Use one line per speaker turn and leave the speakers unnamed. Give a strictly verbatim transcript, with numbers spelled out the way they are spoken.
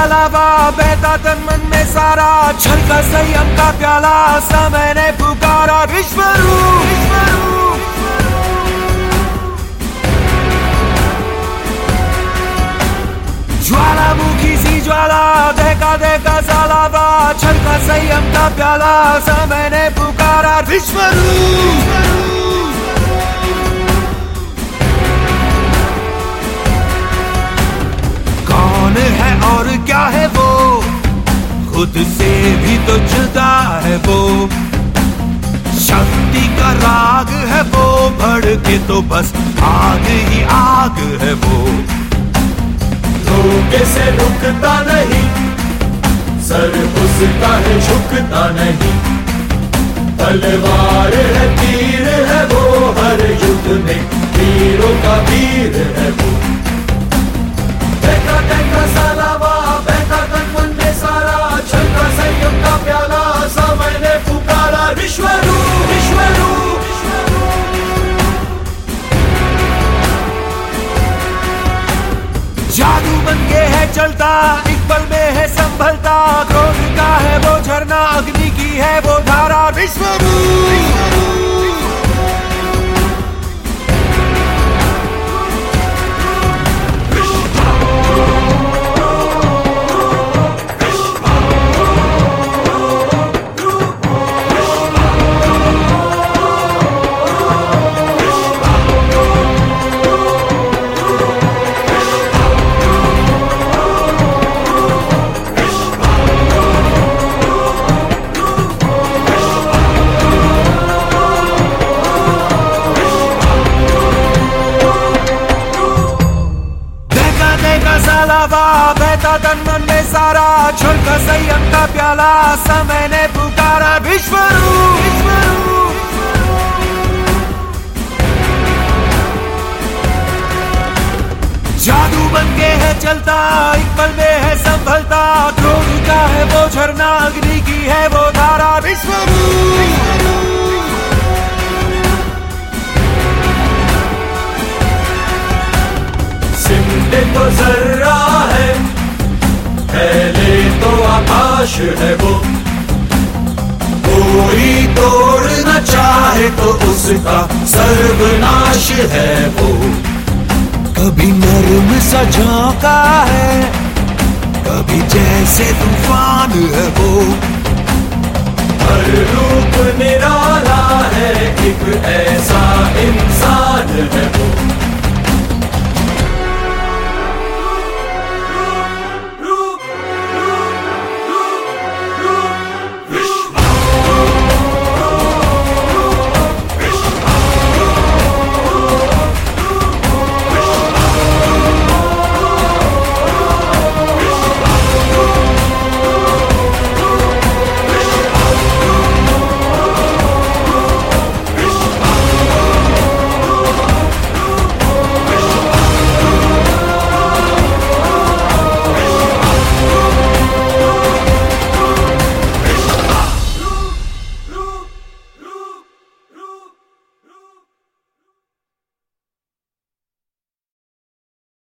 लावा बहता तन मन में सारा, छलका संयम का प्याला समय ने पुकारा। विश्वरूप विश्वरूप ज्वालामुखी सी ज्वाला, देखा देखा सा लावा, छलका संयम का प्याला समय ने पुकारा। विश्वरूप है और क्या है वो, खुद से भी तो जुदा है वो। शक्ति का राग है वो, भड़के तो बस आग ही आग है वो।
धोखे से रुकता नहीं, सर उसका है झुकता नहीं। तलवार है तीर है वो, हर युद्ध में वीरों का वीर है वो। देखा देखा सा लावा बहता तन मन में सारा, छलका संयम का प्याला समय ने पुकारा। विश्वरूप विश्वरूप
जादू बन के है चलता, एक पल में है संभलता। क्रोध का है वो झरना, अग्नि की है वो धारा। विश्वरूप लावा बहता तन मन में सारा, छलका संयम का प्याला समय ने पुकारा। विश्वरूप विश्वरूप जादू बन के है चलता, एक पल में है संभलता। क्रोध का है वो झरना, अग्नि की है वो धारा। विश्वरूप
सिमटे तो जर्रा है, पहले तो आकाश है वो। कोई तोड़ना चाहे तो उसका सर्वनाश है वो।
कभी नर्म सा झोंका है, कभी जैसे तूफान है वो।
हर रूप निराला है, एक ऐसा इंसान है वो।